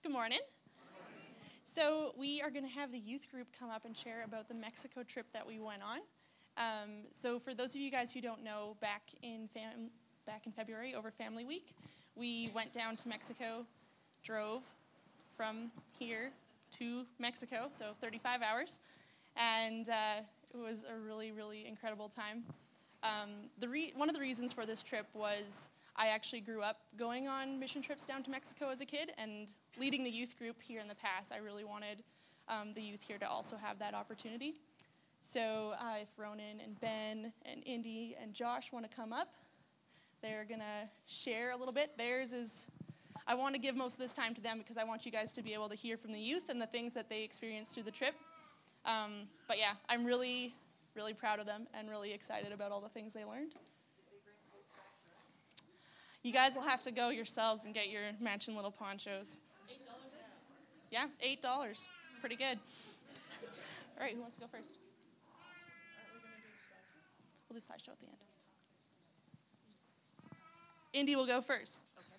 Good morning. So we are going to have the youth group come up and share about the Mexico trip that we went on. So for those of you guys who don't know, back in February over Family Week, we went down to Mexico, drove from here to Mexico, so 35 hours, and it was a really, really incredible time. One of the reasons for this trip was I actually grew up going on mission trips down to Mexico as a kid, and leading the youth group here in the past, I really wanted the youth here to also have that opportunity. So if Ronan and Ben and Indy and Josh want to come up, they're going to share a little bit. I want to give most of this time to them because I want you guys to be able to hear from the youth and the things that they experienced through the trip. But yeah, I'm really, really proud of them and really excited about all the things they learned. You guys will have to go yourselves and get your matching little ponchos. $8? Yeah, $8. Pretty good. All right, who wants to go first? We'll do slideshow at the end. Indy will go first.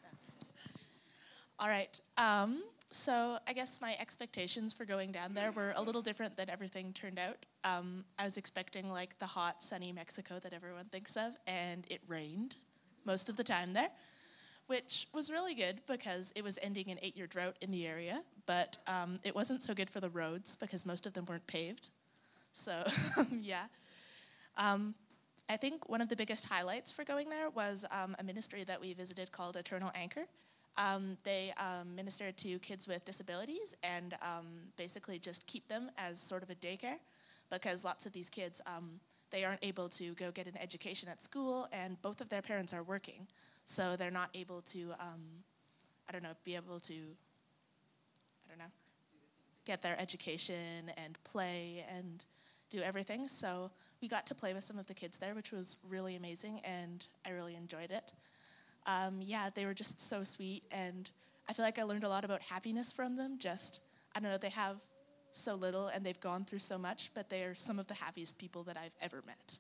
All right. So I guess my expectations for going down there were a little different than everything turned out. I was expecting like the hot, sunny Mexico that everyone thinks of, and it rained most of the time there, which was really good because it was ending an 8-year drought in the area, but it wasn't so good for the roads because most of them weren't paved. So, yeah. I think one of the biggest highlights for going there was a ministry that we visited called Eternal Anchor. They minister to kids with disabilities and basically just keep them as sort of a daycare because lots of these kids, they aren't able to go get an education at school, and both of their parents are working. So they're not able to, get their education and play and do everything. So we got to play with some of the kids there, which was really amazing, and I really enjoyed it. They were just so sweet, and I feel like I learned a lot about happiness from them. They have so little, and they've gone through so much, but they are some of the happiest people that I've ever met.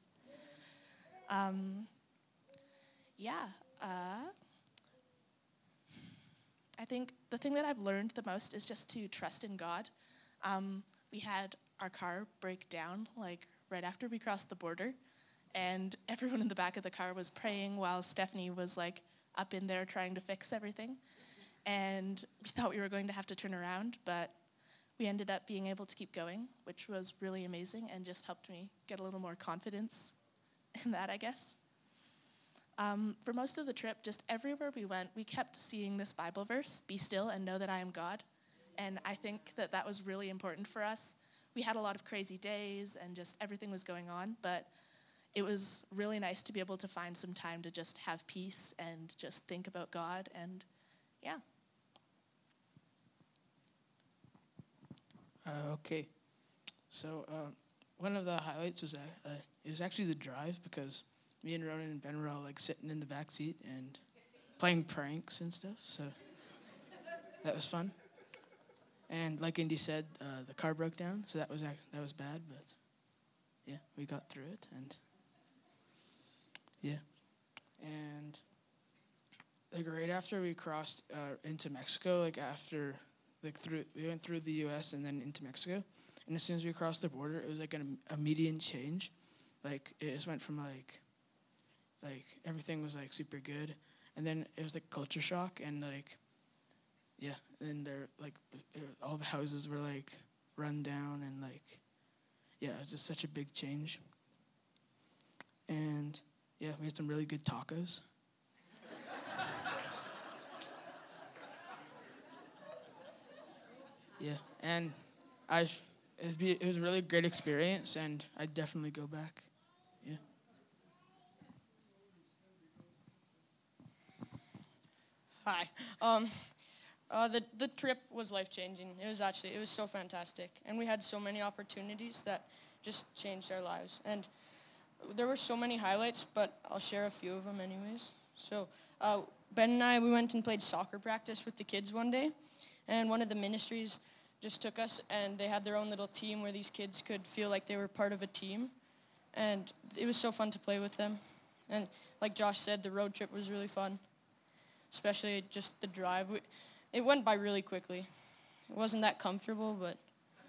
I think the thing that I've learned the most is just to trust in God. We had our car break down, like, right after we crossed the border, and everyone in the back of the car was praying while Stephanie was, like, up in there trying to fix everything. And we thought we were going to have to turn around, but we ended up being able to keep going, which was really amazing and just helped me get a little more confidence in that, I guess. For most of the trip, just everywhere we went, we kept seeing this Bible verse, "Be still and know that I am God." And I think that that was really important for us. We had a lot of crazy days and just everything was going on, but it was really nice to be able to find some time to just have peace and just think about God, and yeah. Okay. So one of the highlights was that it was actually the drive, because me and Ronan and Ben were all like sitting in the back seat and playing pranks and stuff. So that was fun. And like Indy said, the car broke down, so that was bad, but yeah, we got through it, and yeah. And like right after we crossed into Mexico, we went through the U.S. and then into Mexico, and as soon as we crossed the border, it was like an immediate change. Like it just went from like everything was like super good, and then it was like culture shock, and like yeah, and they're like all the houses were like run down, and like yeah, it was just such a big change. And yeah, we had some really good tacos. Yeah, and it was a really great experience, and I'd definitely go back. Yeah. Hi. The trip was life-changing. It was so fantastic. And we had so many opportunities that just changed our lives. And there were so many highlights, but I'll share a few of them anyways. So Ben and I, we went and played soccer practice with the kids one day. And one of the ministries just took us, and they had their own little team where these kids could feel like they were part of a team. And it was so fun to play with them. And like Josh said, the road trip was really fun, especially just the drive. it went by really quickly. It wasn't that comfortable, but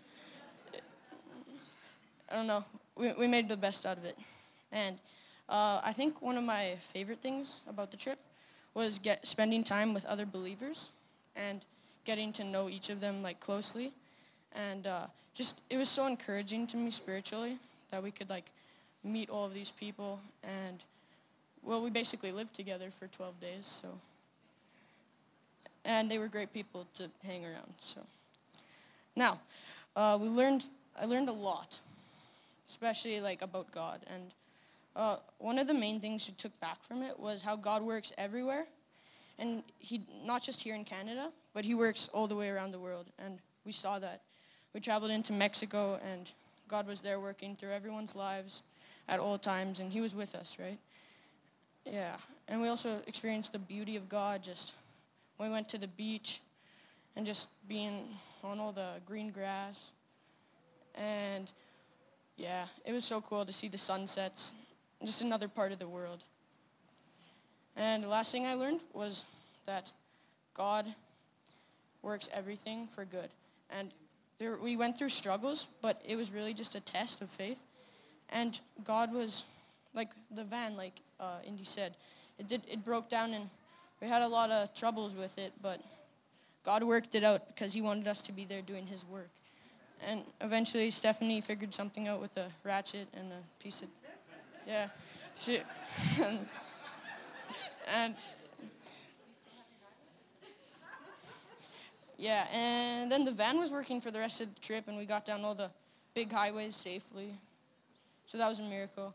I don't know. We made the best out of it. And I think one of my favorite things about the trip was spending time with other believers and getting to know each of them like closely. And just it was so encouraging to me spiritually that we could like meet all of these people. And well, we basically lived together for 12 days. So, and they were great people to hang around. So now I learned a lot, especially like about God. And one of the main things we took back from it was how God works everywhere, and he not just here in Canada, but he works all the way around the world. And we saw that. We traveled into Mexico, and God was there working through everyone's lives at all times, and he was with us, right? Yeah. And we also experienced the beauty of God just when we went to the beach and just being on all the green grass. And yeah, it was so cool to see the sunsets, just another part of the world. And the last thing I learned was that God works everything for good. And we went through struggles, but it was really just a test of faith. And God was, like the van, like Indy said, it broke down, and we had a lot of troubles with it, but God worked it out because he wanted us to be there doing his work. And eventually Stephanie figured something out with a ratchet and a piece of, yeah, she, and yeah, and then the van was working for the rest of the trip, and we got down all the big highways safely. So that was a miracle.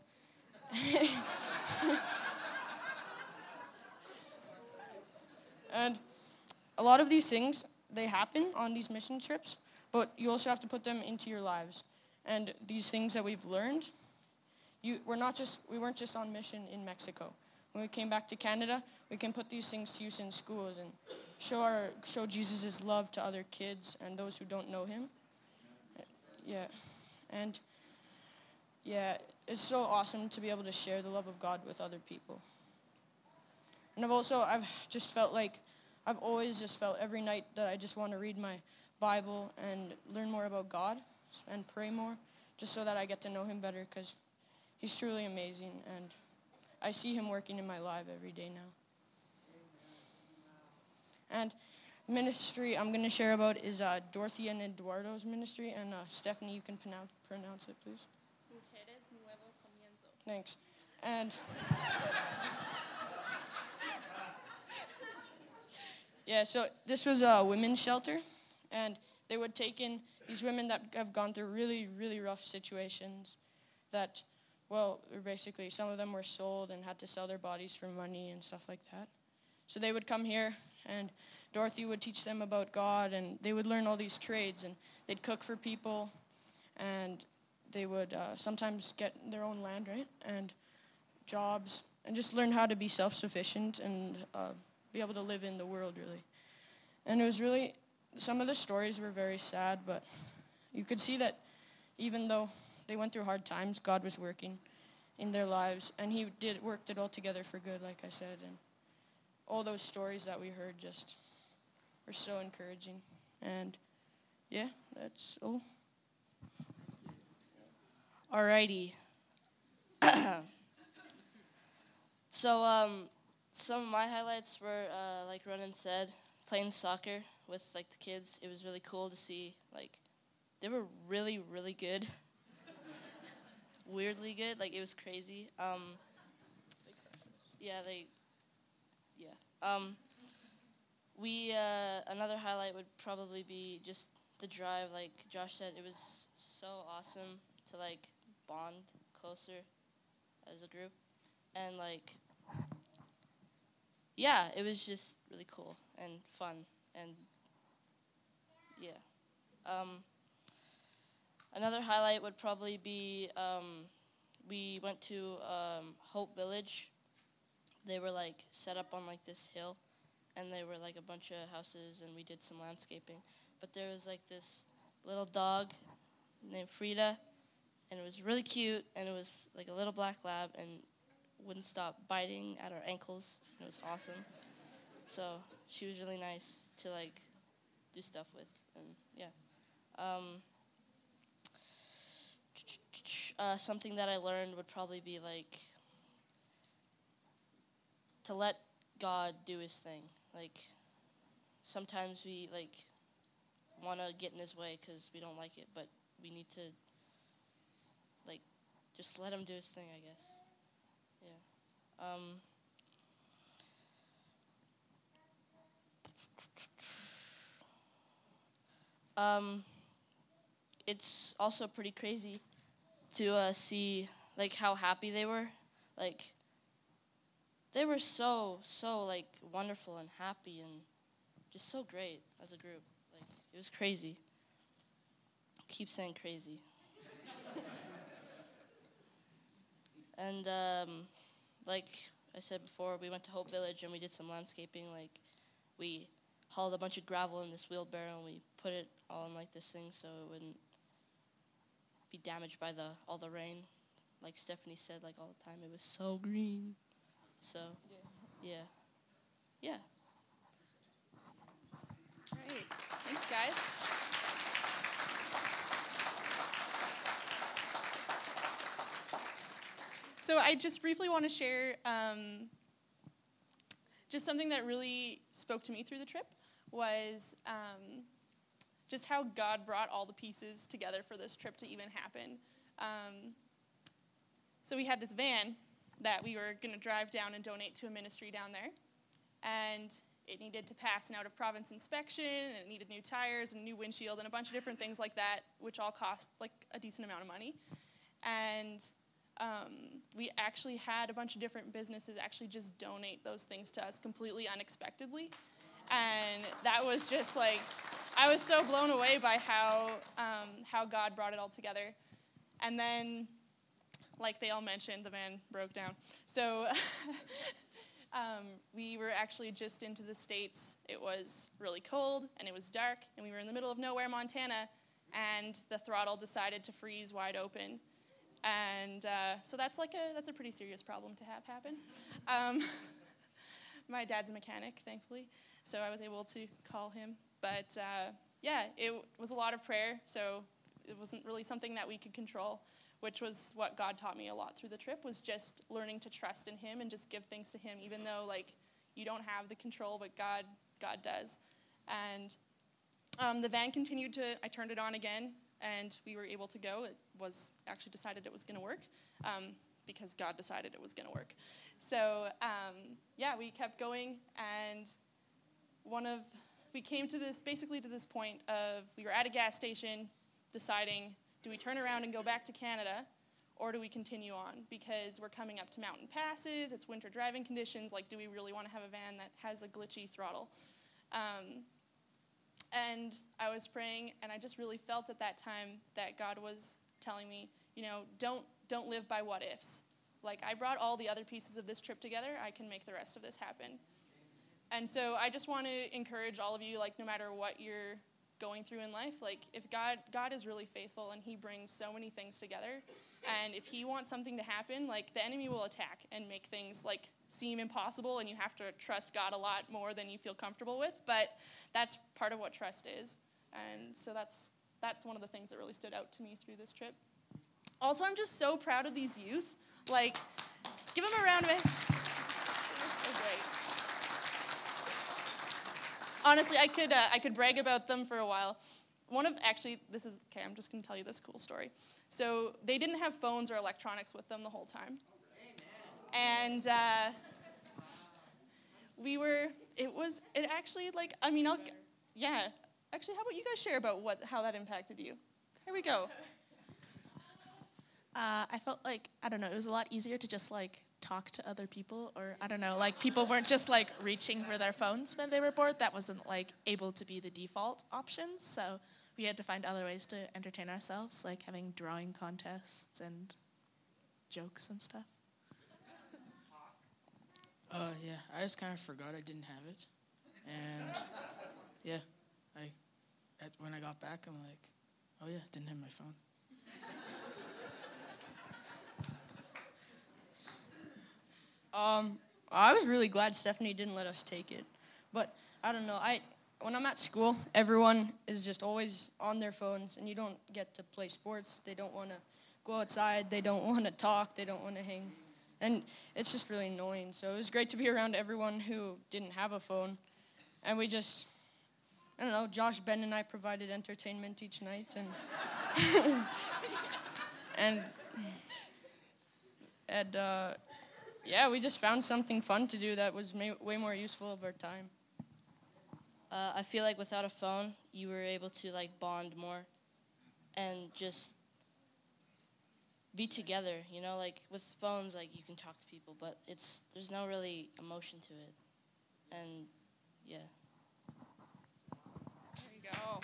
And a lot of these things, they happen on these mission trips, but you also have to put them into your lives. And these things that we've learned, we weren't just on mission in Mexico. When we came back to Canada, we can put these things to use in schools and show Jesus' love to other kids and those who don't know him. Yeah. And yeah, it's so awesome to be able to share the love of God with other people. And I've just felt like, I've always just felt every night that I just want to read my Bible and learn more about God and pray more, just so that I get to know him better, because he's truly amazing, and I see him working in my life every day now. And the ministry I'm going to share about is Dorothy and Eduardo's ministry, and Stephanie, you can pronounce it, please. Mujeres Nuevo Comienzo. Thanks. And yeah, so this was a women's shelter, and they would take in these women that have gone through really, really rough situations that, well, basically some of them were sold and had to sell their bodies for money and stuff like that. So they would come here, and Dorothy would teach them about God, and they would learn all these trades, and they'd cook for people, and they would sometimes get their own land, right, and jobs, and just learn how to be self-sufficient and be able to live in the world, really. And it was really, some of the stories were very sad, but you could see that even though they went through hard times, God was working in their lives, and he worked it all together for good, like I said. And all those stories that we heard just were so encouraging. And yeah, that's all. Alrighty. So, some of my highlights were, like Ronan said, playing soccer with like the kids. It was really cool to see, like, they were really, really good. Weirdly good, like it was crazy. Another highlight would probably be just the drive. Like Josh said, it was so awesome to like bond closer as a group, and like, yeah, it was just really cool and fun, and yeah. Another highlight would probably be we went to Hope Village. They were like set up on like this hill, and they were like a bunch of houses, and we did some landscaping. But there was like this little dog named Frida, and it was really cute, and it was like a little black lab, and wouldn't stop biting at our ankles. It was awesome. So she was really nice to like do stuff with, and yeah. Something that I learned would probably be like to let God do his thing. Like sometimes we like want to get in his way because we don't like it, but we need to like just let him do his thing, I guess. Yeah. It's also pretty crazy to see like how happy they were. Like they were so like wonderful and happy and just so great as a group. Like it was crazy. Keep saying crazy. And like I said before, we went to Hope Village and we did some landscaping. Like we hauled a bunch of gravel in this wheelbarrow and we put it all in like this thing so it wouldn't be damaged by all the rain. Like Stephanie said, like all the time, it was so green. So yeah. Great. Thanks, guys. So I just briefly want to share just something that really spoke to me through the trip was just how God brought all the pieces together for this trip to even happen. So we had this van that we were going to drive down and donate to a ministry down there. And it needed to pass an out-of-province inspection, and it needed new tires and a new windshield and a bunch of different things like that, which all cost like a decent amount of money. And we actually had a bunch of different businesses actually just donate those things to us completely unexpectedly. And that was just like, I was so blown away by how God brought it all together. And then, like they all mentioned, the van broke down. So we were actually just into the States. It was really cold, and it was dark, and we were in the middle of nowhere, Montana, and the throttle decided to freeze wide open. And so that's a pretty serious problem to have happen. My dad's a mechanic, thankfully, so I was able to call him. But yeah, it was a lot of prayer, so it wasn't really something that we could control, which was what God taught me a lot through the trip, was just learning to trust in him and just give things to him, even though like you don't have the control, but God does. And the van continued I turned it on again, and we were able to go. It was actually decided it was going to work because God decided it was going to work. So yeah, we kept going, and we came to this point of we were at a gas station deciding, do we turn around and go back to Canada, or do we continue on? Because we're coming up to mountain passes, it's winter driving conditions, like do we really want to have a van that has a glitchy throttle? And I was praying, and I just really felt at that time that God was telling me, don't live by what ifs. Like, I brought all the other pieces of this trip together, I can make the rest of this happen. And so I just want to encourage all of you, like, no matter what you're going through in life, like, if God is really faithful, and he brings so many things together, and if he wants something to happen, like, the enemy will attack and make things, like, seem impossible, and you have to trust God a lot more than you feel comfortable with, but that's part of what trust is. And so that's one of the things that really stood out to me through this trip. Also, I'm just so proud of these youth. Like, give them a round of applause. They're so great. Honestly, I could brag about them for a while. I'm just going to tell you this cool story. So they didn't have phones or electronics with them the whole time. And actually, how about you guys share about how that impacted you? Here we go. I felt like, I don't know, it was a lot easier to just like talk to other people, or I don't know, like people weren't just like reaching for their phones when they were bored. That wasn't like able to be the default option. So we had to find other ways to entertain ourselves, like having drawing contests and jokes and stuff. Yeah, I just kind of forgot I didn't have it. And yeah, when I got back, I'm like, oh yeah, didn't have my phone. I was really glad Stephanie didn't let us take it. But I don't know. When I'm at school, everyone is just always on their phones, and you don't get to play sports. They don't want to go outside. They don't want to talk. They don't want to hang. And it's just really annoying. So it was great to be around everyone who didn't have a phone. And we just, I don't know, Josh, Ben, and I provided entertainment each night. And yeah, we just found something fun to do that was way more useful of our time. I feel like without a phone, you were able to like bond more and just be together, you know, like with phones, like you can talk to people, but there's no really emotion to it. And yeah. There you go.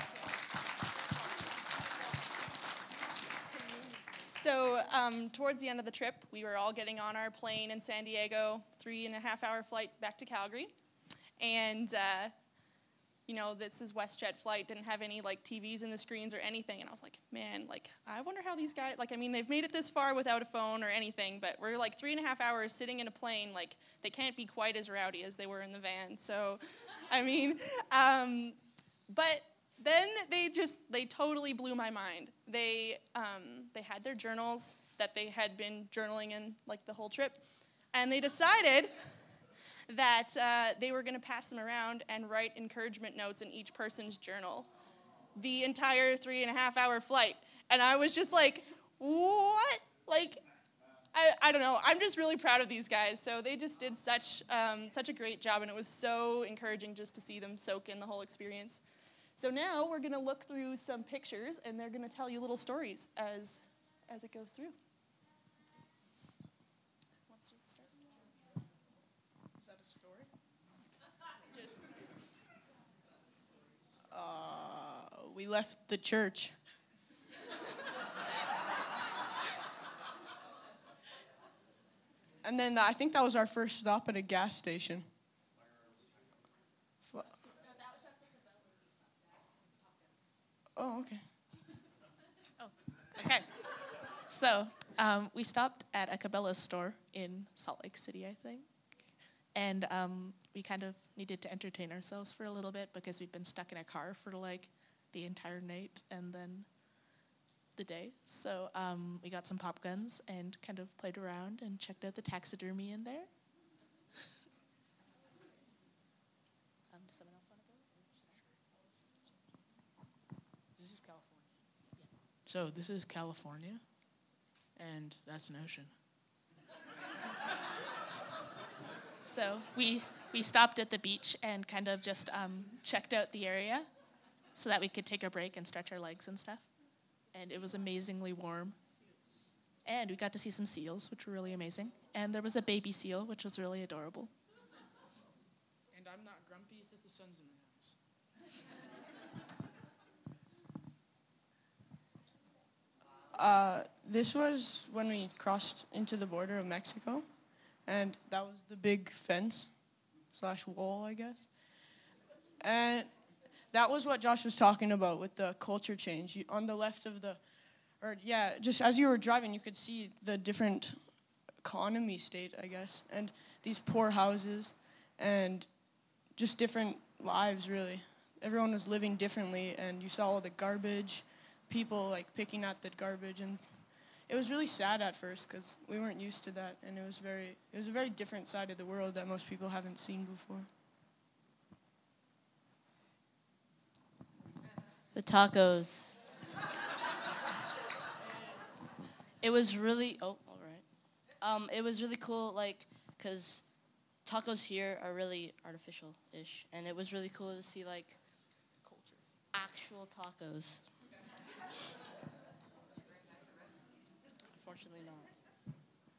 So towards the end of the trip, we were all getting on our plane in San Diego, 3.5-hour flight back to Calgary. And, you know, this is WestJet flight, didn't have any, like, TVs in the screens or anything. And I was like, man, like, I wonder how these guys, like, I mean, they've made it this far without a phone or anything, but we're, like, 3.5 hours sitting in a plane. Like, they can't be quite as rowdy as they were in the van. So, I mean, but then they totally blew my mind. They had their journals that they had been journaling in, like, the whole trip, and they decided that they were going to pass them around and write encouragement notes in each person's journal the entire 3.5-hour flight. And I was just like, what? Like, I don't know. I'm just really proud of these guys. So they just did such a great job, and it was so encouraging just to see them soak in the whole experience. So now we're going to look through some pictures, and they're going to tell you little stories as it goes through. Wants to start? Is that a story? We left the church. And then I think that was our first stop at a gas station. Oh, okay. Okay. So we stopped at a Cabela's store in Salt Lake City, I think. And we kind of needed to entertain ourselves for a little bit because we'd been stuck in a car for like the entire night and then the day. So we got some pop guns and kind of played around and checked out the taxidermy in there. Does someone else want to go? This is California. Yeah. So this is California, and that's an ocean. So we stopped at the beach and kind of just checked out the area so that we could take a break and stretch our legs and stuff. And it was amazingly warm. And we got to see some seals, which were really amazing. And there was a baby seal, which was really adorable. And I'm not grumpy, it's just the sun's in my house. This was when we crossed into the border of Mexico, and that was the big fence / wall, I guess. And that was what Josh was talking about with the culture change. On the left of just as you were driving, you could see the different economy state, I guess, and these poor houses, and just different lives, really. Everyone was living differently, and you saw all the garbage, people like picking at the garbage, and it was really sad at first because we weren't used to that, and it was a very different side of the world that most people haven't seen before. The tacos. It was really, all right. It was really cool, like, because tacos here are really artificial-ish, and it was really cool to see, like, actual tacos. Unfortunately not.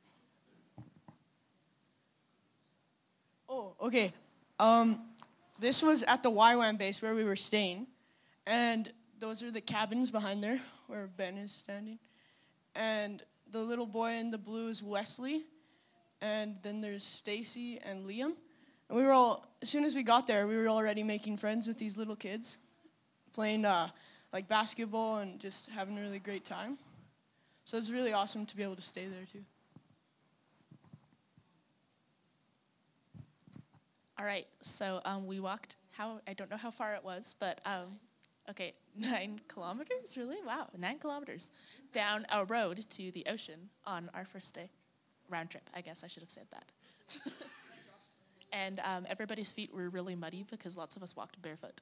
Oh, okay. This was at the YWAM base where we were staying, and those are the cabins behind there where Ben is standing. And the little boy in the blue is Wesley, and then there's Stacy and Liam. And we were all, as soon as we got there, we were already making friends with these little kids, playing like basketball and just having a really great time. So it's really awesome to be able to stay there too. All right, so we walked, I don't know how far it was, but okay, 9 kilometers, really? Wow, 9 kilometers down a road to the ocean on our first day. Round trip, I guess I should have said that. And everybody's feet were really muddy because lots of us walked barefoot.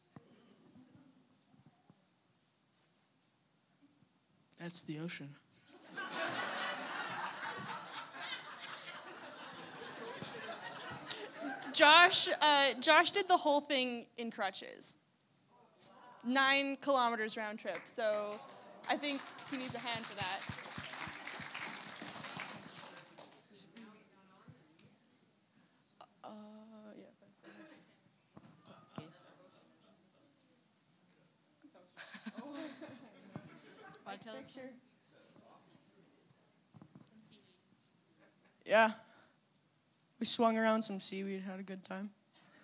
That's the ocean. Josh did the whole thing in crutches. 9 kilometers round trip. So I think he needs a hand for that. Want to tell us? Yeah. We swung around some seaweed, had a good time.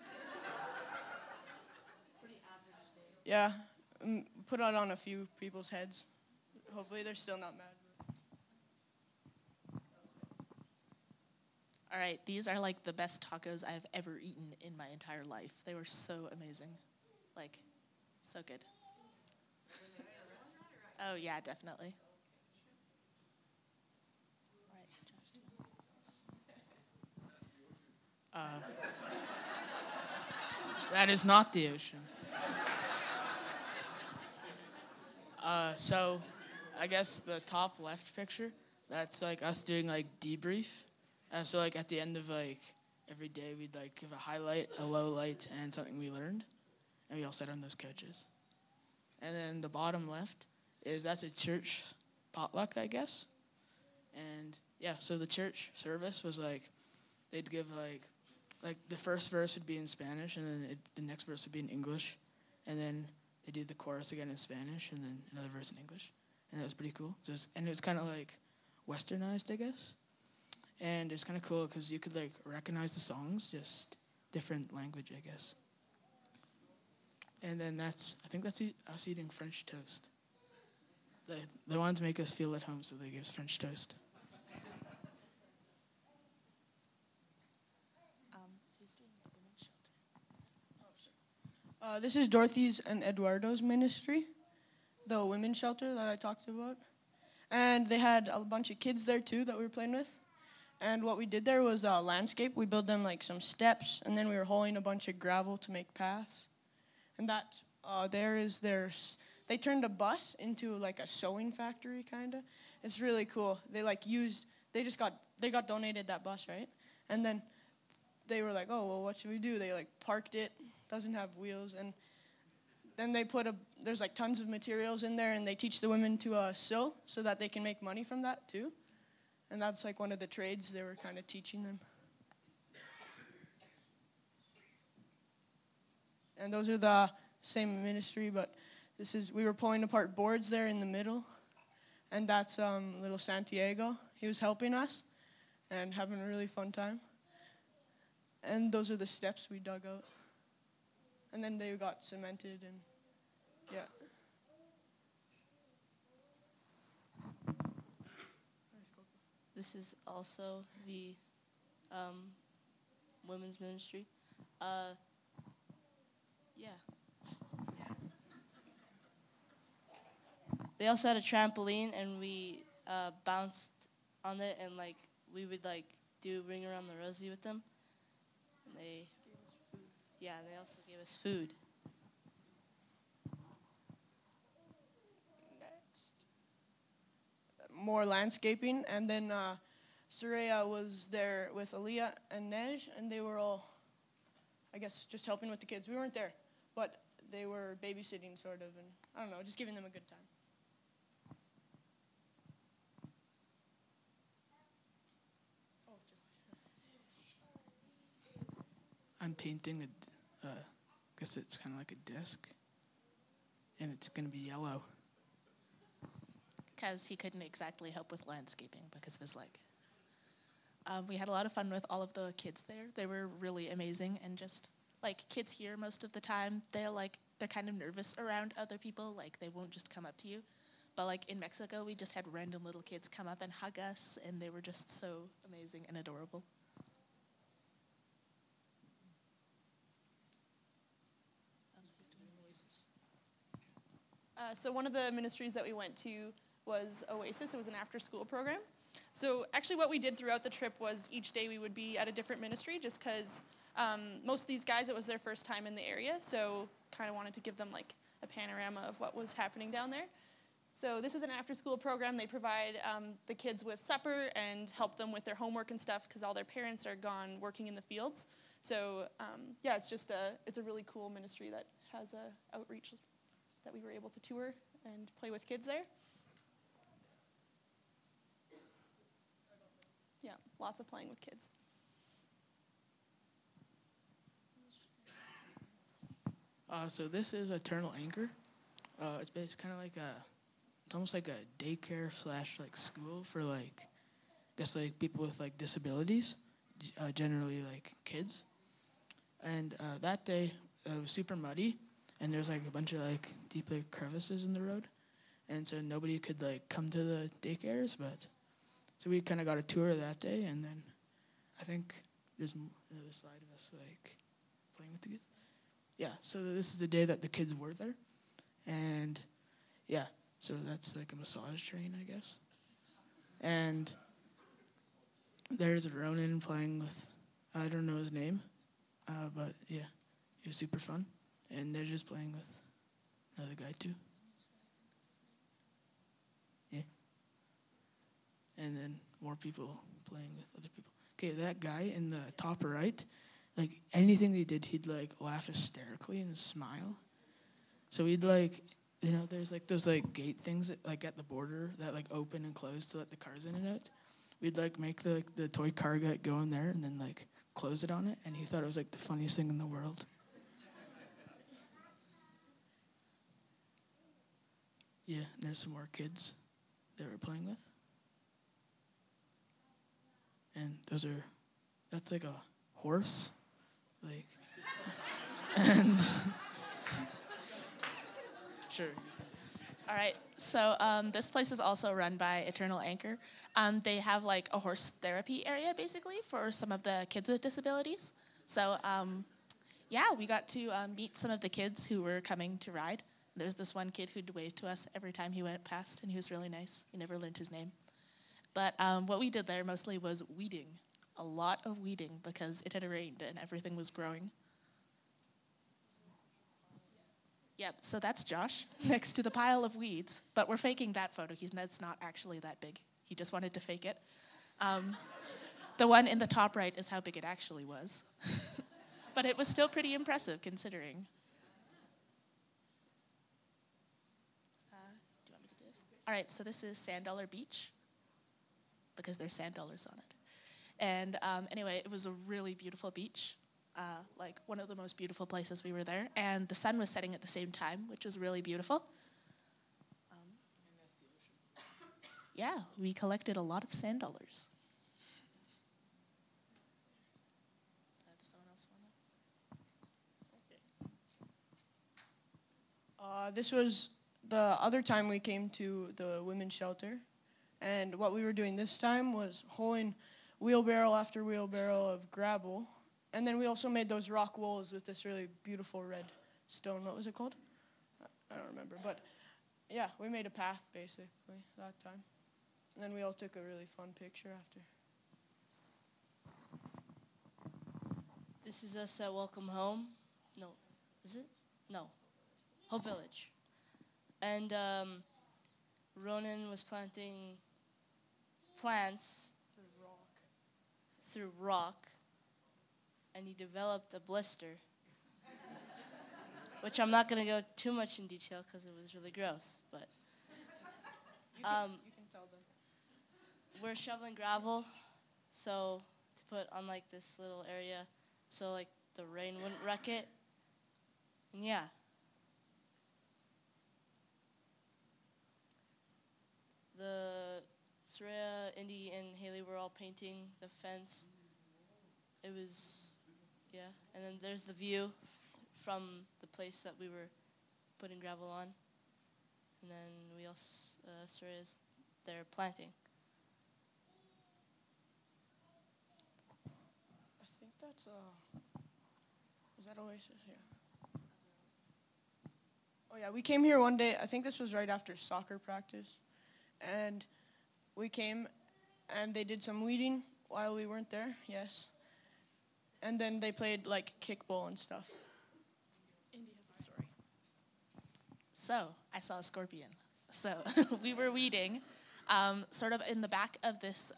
Yeah. Put it on a few people's heads. Hopefully they're still not mad. All right, these are like the best tacos I've ever eaten in my entire life. They were so amazing. Like, so good. Oh, yeah, definitely. All right, Josh, do you- That is not the ocean. So, I guess the top left picture, that's like us doing like debrief. So like at the end of like every day, we'd like give a highlight, a low light, and something we learned, and we all sat on those couches. And then the bottom left that's a church potluck, I guess. And yeah, so the church service was like they'd give like the first verse would be in Spanish, and then the next verse would be in English, and then they did the chorus again in Spanish, and then another verse in English, and that was pretty cool. So it was kind of like westernized, I guess, and it's kind of cool because you could like recognize the songs, just different language, I guess. And then I think that's us eating French toast. They wanted to make us feel at home, so they gave us French toast. Who's doing the women's shelter? This is Dorothy's and Eduardo's ministry, the women's shelter that I talked about. And they had a bunch of kids there too that we were playing with. And what we did there was landscape. We built them like some steps, and then we were hauling a bunch of gravel to make paths. And that they turned a bus into like a sewing factory kind of. It's really cool. They got donated that bus, right? And then they were like, oh, well, what should we do? They like parked it, doesn't have wheels, and then they there's like tons of materials in there, and they teach the women to sew so that they can make money from that too. And that's like one of the trades they were kind of teaching them. And those are the same ministry, but we were pulling apart boards there in the middle. And that's little Santiago. He was helping us and having a really fun time. And those are the steps we dug out. And then they got cemented, and yeah. This is also the women's ministry. Yeah. They also had a trampoline, and we bounced on it, and like we would like do Ring Around the Rosie with them. And they also gave us food. More landscaping, and then Soraya was there with Aaliyah and Nej, and they were all, I guess, just helping with the kids. We weren't there, but they were babysitting sort of, and I don't know, just giving them a good time. I'm painting I guess it's kind of like a disc, and it's going to be yellow. Because he couldn't exactly help with landscaping because of his leg. We had a lot of fun with all of the kids there. They were really amazing, and just like kids here most of the time, they're kind of nervous around other people. Like they won't just come up to you. But like in Mexico, we just had random little kids come up and hug us, and they were just so amazing and adorable. So one of the ministries that we went to was Oasis. It was an after-school program. So actually what we did throughout the trip was each day we would be at a different ministry just because most of these guys, it was their first time in the area. So kind of wanted to give them like a panorama of what was happening down there. So this is an after-school program. They provide the kids with supper and help them with their homework and stuff because all their parents are gone working in the fields. So yeah, it's a really cool ministry that has a outreach that we were able to tour and play with kids there. Yeah, lots of playing with kids. So this is Eternal Anchor. It's kind of like it's almost like a daycare / like school for like, I guess like people with like disabilities, generally like kids. And that day it was super muddy, and there's like a bunch of like deep like crevices in the road, and so nobody could like come to the daycares. But so we kind of got a tour that day, and then I think there's another slide of us like playing with the kids. Yeah, so this is the day that the kids were there, and yeah, so that's like a massage train, I guess. And there's Ronan playing with, I don't know his name, but yeah, it was super fun. And they're just playing with another guy too. Yeah. And then more people playing with other people. Okay, that guy in the top right, like anything he did, he'd like laugh hysterically and smile. So he'd like, you know, there's like those like gate things that, like at the border that like open and close to let the cars in and out. We'd like make the toy car go in there and then like close it on it, and he thought it was like the funniest thing in the world. Yeah, and there's some more kids that we're playing with. And that's like a horse, like, and sure. All right, so this place is also run by Eternal Anchor. They have like a horse therapy area basically for some of the kids with disabilities. So yeah, we got to meet some of the kids who were coming to ride. There's this one kid who'd wave to us every time he went past, and he was really nice. He never learned his name. But what we did there mostly was weeding, a lot of weeding because it had rained and everything was growing. Yep, so that's Josh next to the pile of weeds, but we're faking that photo. It's not actually that big. He just wanted to fake it. The one in the top right is how big it actually was. But it was still pretty impressive considering. Do you want me to do this? All right, so this is Sand Dollar Beach because there's sand dollars on it. And anyway, it was a really beautiful beach. Like one of the most beautiful places we were there, and the sun was setting at the same time, which was really beautiful. And that's the ocean. Yeah, we collected a lot of sand dollars. Does someone else want to? This was the other time we came to the women's shelter, and what we were doing this time was hauling wheelbarrow after wheelbarrow of gravel. And then we also made those rock walls with this really beautiful red stone. What was it called? I don't remember. But yeah, we made a path basically that time. And then we all took a really fun picture after. This is us at Welcome Home. No, is it? No. Hope Village. And Ronan was planting plants through rock. And he developed a blister, which I'm not going to go too much in detail because it was really gross. But You can tell them. we're shoveling gravel, so to put on like this little area, so like the rain wouldn't wreck it. And yeah. The Soraya, Indy, and Haley were all painting the fence. It was. Yeah, and then there's the view from the place that we were putting gravel on. And then we also, Soraya's there planting. I think that's, is that Oasis? Yeah. Oh yeah, Yeah, we came here one day. I think this was right after soccer practice. And we came and they did some weeding while we weren't there, yes. And then they played like kickball and stuff. Indy has a story. So I saw a scorpion. So we were weeding, sort of in the back of this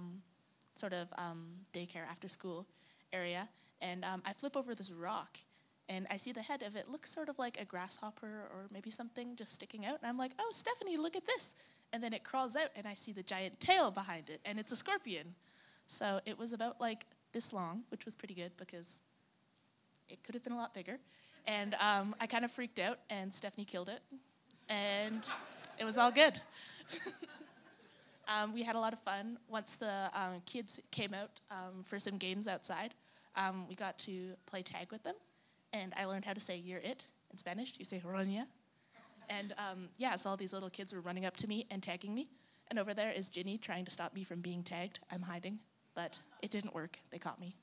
daycare after school area, and I flip over this rock, and I see the head of it looks sort of like a grasshopper or maybe something just sticking out, and I'm like, oh, Stephanie, look at this. And then it crawls out, and I see the giant tail behind it, and it's a scorpion. So it was about like this long, which was pretty good because it could have been a lot bigger. And I kind of freaked out, and Stephanie killed it, and it was all good. We had a lot of fun. Once the kids came out for some games outside, we got to play tag with them, and I learned how to say "you're it" in Spanish. You say "Ronya." And so all these little kids were running up to me and tagging me. And over there is Ginny trying to stop me from being tagged. I'm hiding, but it didn't work. They caught me.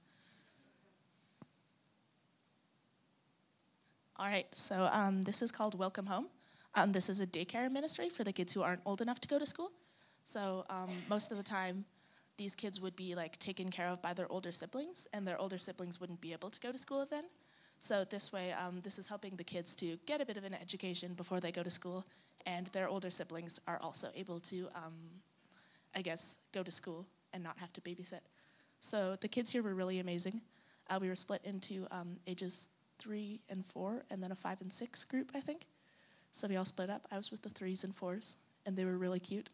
All right, so this is called Welcome Home. This is a daycare ministry for the kids who aren't old enough to go to school. So most of the time, these kids would be like taken care of by their older siblings, and their older siblings wouldn't be able to go to school then. So this way, this is helping the kids to get a bit of an education before they go to school, and their older siblings are also able to, go to school and not have to babysit. So the kids here were really amazing. We were split into ages 3 and 4, and then a 5 and 6 group, I think. So we all split up. I was with the 3s and 4s, and they were really cute.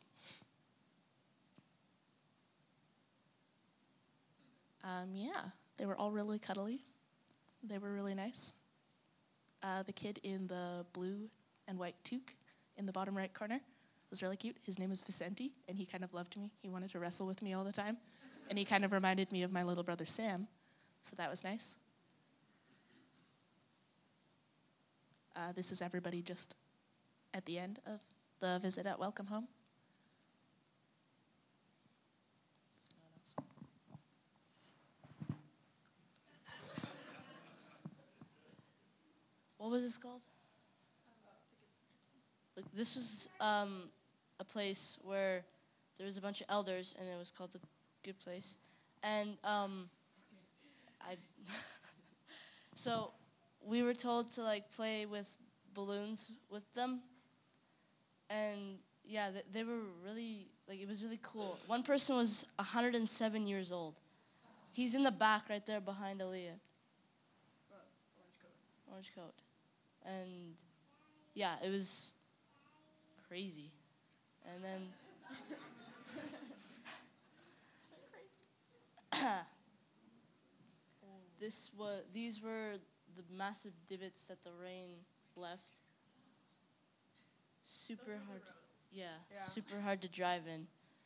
They were all really cuddly. They were really nice. The kid in the blue and white toque in the bottom right corner was really cute. His name is Vicente, and he kind of loved me. He wanted to wrestle with me all the time. And he kind of reminded me of my little brother Sam, so that was nice. This is everybody just at the end of the visit at Welcome Home. What was this called? Look, this was a place where there was a bunch of elders, and it was called the Good Place. And so we were told to like play with balloons with them, and yeah, they were really like it was really cool. One person was 107 years old. He's in the back right there behind Aaliyah. Orange coat. And yeah, it was crazy. And then these were the massive divots that the rain left. Super hard. Yeah, super hard to drive in.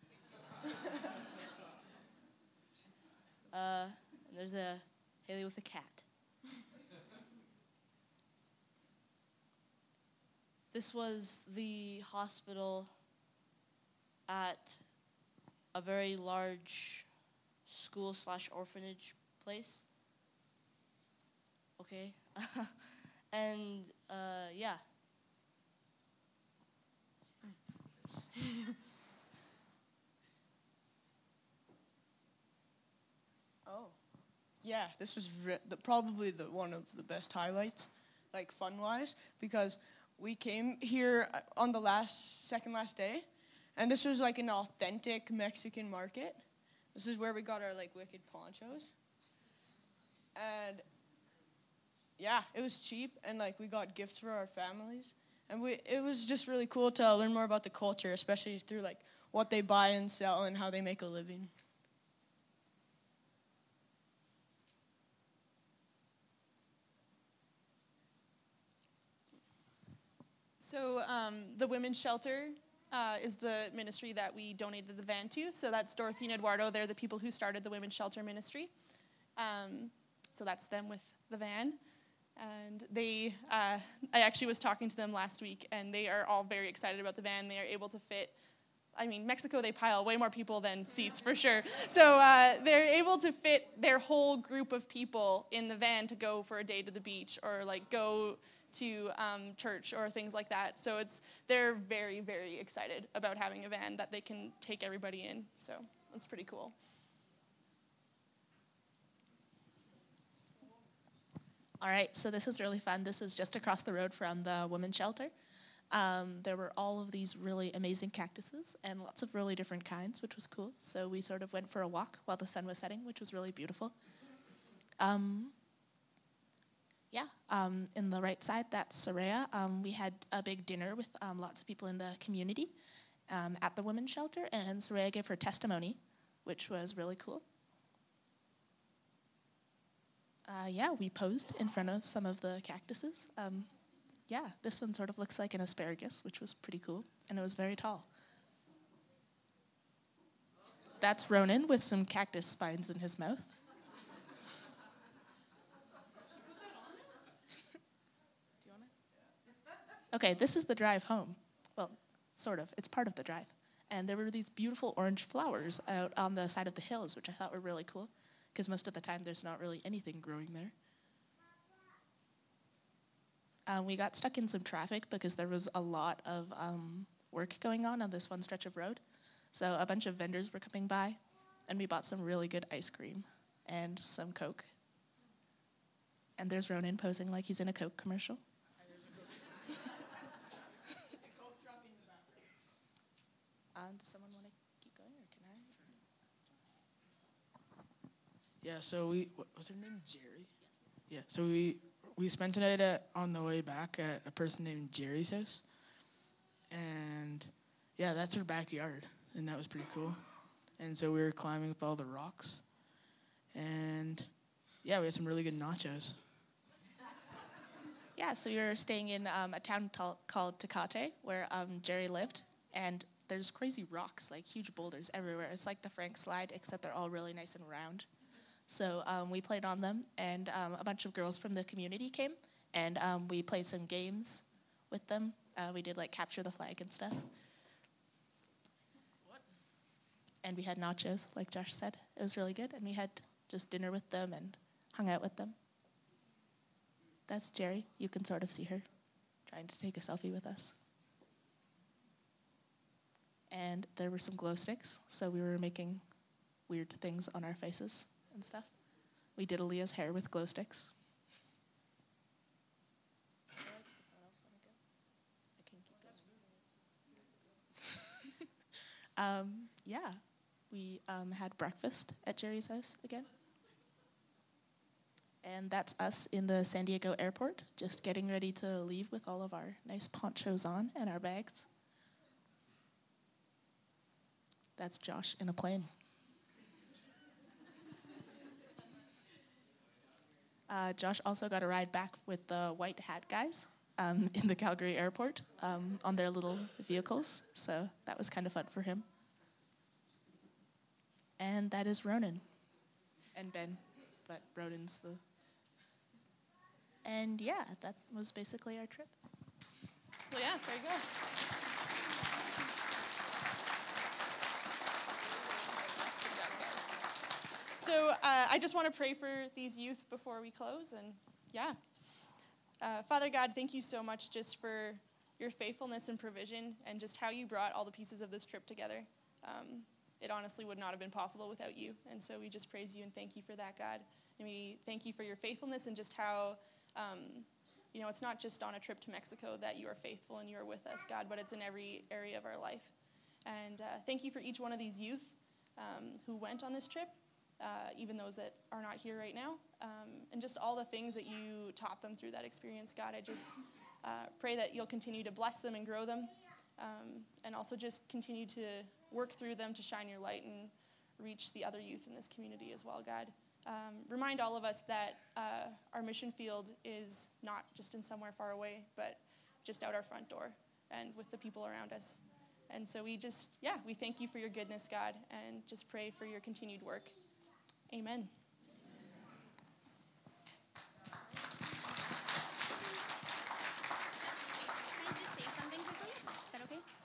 And there's a Haley with a cat. This was the hospital at a very large school/orphanage place. Okay. And, yeah. Oh. Yeah, this was probably one of the best highlights, like fun-wise, because we came here on the second last day, and this was like an authentic Mexican market. This is where we got our like wicked ponchos. And yeah, it was cheap, and like we got gifts for our families. And it was just really cool to learn more about the culture, especially through like what they buy and sell and how they make a living. So the Women's Shelter is the ministry that we donated the van to. So that's Dorothy and Eduardo. They're the people who started the Women's Shelter ministry. So that's them with the van. And I actually was talking to them last week, and they are all very excited about the van. They are able to fit, Mexico, they pile way more people than seats for sure. So they're able to fit their whole group of people in the van to go for a day to the beach or like go to church or things like that. So they're very, very excited about having a van that they can take everybody in. So that's pretty cool. All right, so this is really fun. This is just across the road from the women's shelter. There were all of these really amazing cactuses and lots of really different kinds, which was cool. So we sort of went for a walk while the sun was setting, which was really beautiful. In the right side, that's Soraya. We had a big dinner with lots of people in the community at the women's shelter, and Soraya gave her testimony, which was really cool. We posed in front of some of the cactuses. This one sort of looks like an asparagus, which was pretty cool, and it was very tall. That's Ronan with some cactus spines in his mouth. Do you want to? Okay, this is the drive home. Well, sort of. It's part of the drive. And there were these beautiful orange flowers out on the side of the hills, which I thought were really cool, because most of the time there's not really anything growing there. We got stuck in some traffic because there was a lot of work going on this one stretch of road. So a bunch of vendors were coming by, and we bought some really good ice cream and some Coke. And there's Ronan posing like he's in a Coke commercial. Does someone want to keep going, or can I? Yeah, so what was her name? Jerry? Yeah, so we spent the night on the way back at a person named Jerry's house. And yeah, that's her backyard, and that was pretty cool. And so we were climbing up all the rocks. And yeah, we had some really good nachos. Yeah, so we were staying in a town called Tecate, where Jerry lived, and there's crazy rocks, like huge boulders everywhere. It's like the Frank slide, except they're all really nice and round. So we played on them, and a bunch of girls from the community came, and we played some games with them. We did like capture the flag and stuff. And we had nachos, like Josh said. It was really good, and we had just dinner with them and hung out with them. That's Jerry. You can sort of see her trying to take a selfie with us. And there were some glow sticks, so we were making weird things on our faces and stuff. We did Aaliyah's hair with glow sticks. We had breakfast at Jerry's house again. And that's us in the San Diego airport, just getting ready to leave with all of our nice ponchos on and our bags. That's Josh in a plane. Josh also got a ride back with the white hat guys in the Calgary airport on their little vehicles, so that was kind of fun for him. And that is Ronan. And Ben, but Ronan's the... And yeah, that was basically our trip. So yeah, there you go. So I just want to pray for these youth before we close, and yeah. Father God, thank you so much just for your faithfulness and provision and just how you brought all the pieces of this trip together. It honestly would not have been possible without you, and so we just praise you and thank you for that, God. And we thank you for your faithfulness and just how, it's not just on a trip to Mexico that you are faithful and you are with us, God, but it's in every area of our life. And thank you for each one of these youth who went on this trip. Even those that are not here right now, and just all the things that you taught them through that experience, God. I just pray that you'll continue to bless them and grow them, and also just continue to work through them to shine your light and reach the other youth in this community as well, God. Remind all of us that our mission field is not just in somewhere far away, but just out our front door and with the people around us. And so we thank you for your goodness, God, and just pray for your continued work. Amen.